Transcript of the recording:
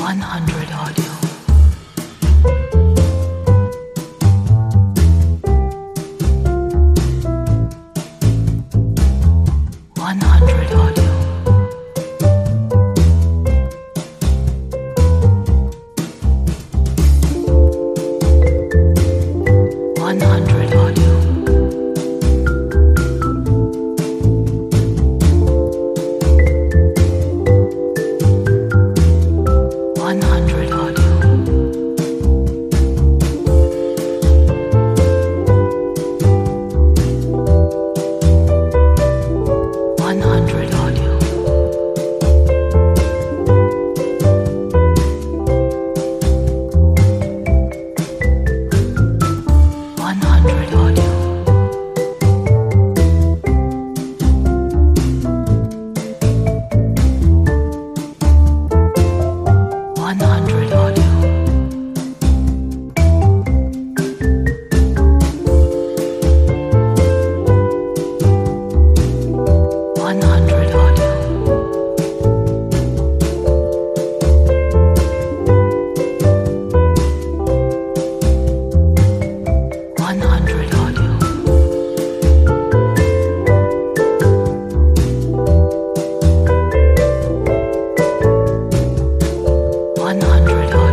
100 audio. 100 audio. 100 audio. 100 audio. 100 audio. 100 audio. 100 audio. 100 audio. 100 audio. 100 audio.